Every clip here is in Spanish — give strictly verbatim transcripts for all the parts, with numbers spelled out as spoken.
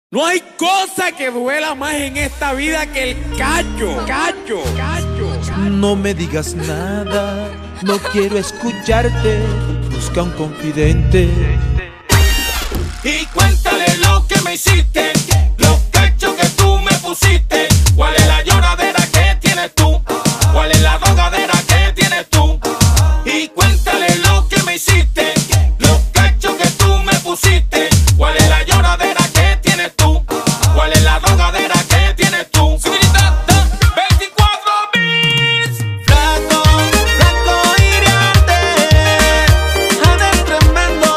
No hay cosa que duela más en esta vida que el cacho, cacho, cacho. No me digas nada, no quiero escucharte. Busca un confidente y cuéntale lo que me hiciste, los cachos que tú me pusiste. ¿Cuál es la lloradera que tienes tú? ¿Cuál es la rogadera que tienes tú? Y cuéntale lo que me hiciste, los cachos que tú me pusiste. ¿Cuál es la lloradera que tienes tú? ¿Cuál es la rogadera que tienes tú? veinticuatro bits. Flaco, flaco hiriente, Jade tremendo.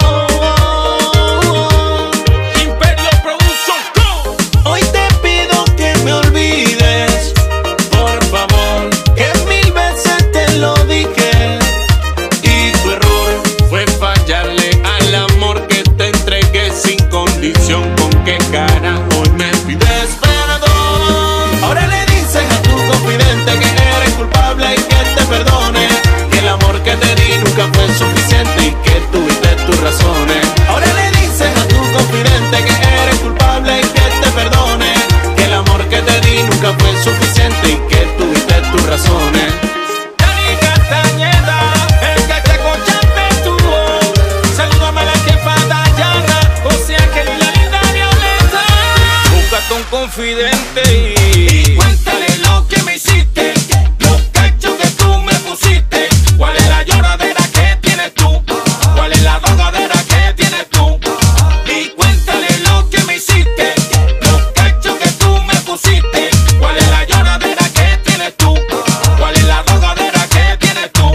Imperio Production. Hoy te pido que me olvides, por favor, que mil veces te lo dije. Y tu error fue fallarle al amor que te entregué sin condición. ¿Con qué cara hoy me pides perdón? Ahora le dicen a tu confidente que eres culpable y que te perdone, que el amor que te di nunca fue suficiente y que tuviste tus razones. Ahora le dicen a tu confidente que eres culpable y que te perdone, que el amor que te di nunca fue suficiente y que tuviste tus razones. Dani Castañeda, el cachacochape tuvo. Salúdame a la jefa Dayana, o sea que la linda Violeta. Búscate un confidente y, y cuéntale lo que me hiciste, los cachos que tú me pusiste. ¿Cuál es la lloradera que tienes tú? ¿Cuál es la rogadera que tienes tú? Y cuéntale lo que me hiciste, los cachos que tú me pusiste. ¿Cuál es la lloradera que tienes tú? ¿Cuál es la rogadera que tienes tú?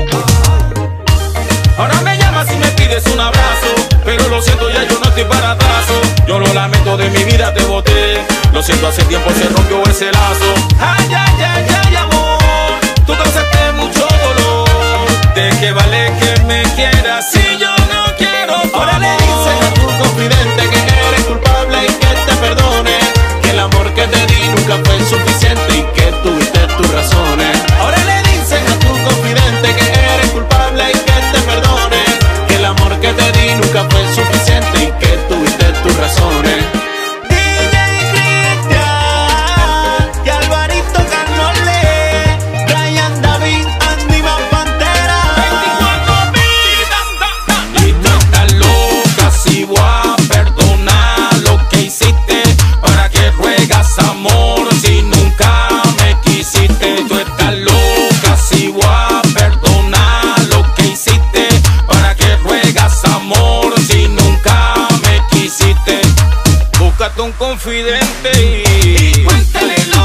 Ahora me llamas y me pides un abrazo, pero lo siento, ya yo no estoy para atraso. Yo lo lamento, de mi vida te boté. Lo siento, hace tiempo se rompió ese lazo. Ay, ay, ay, ay, amor, tú causaste mucho dolor. ¿De qué vale que me quieras si yo no quiero tu Ahora le amor? dicen a tu confidente que eres culpable y que te perdone, que el amor que te di nunca fue suficiente y que tuviste tus razones. Ahora le dicen a tu confidente que eres culpable y que te perdone, que el amor que te di nunca fue suficiente y que tuviste tus razones. D J Cristian y Alvarito Carnole, Brian David, Andy Van Pantera. veinticuatro vidas. Y tú estás loca si voy a perdonar lo que hiciste. ¿Para que ruegas amor si nunca me quisiste? Tú estás loca si voy a perdonar lo que hiciste. ¿Para que ruegas amor si nunca me quisiste? Búscate un confidente y, y cuéntale lo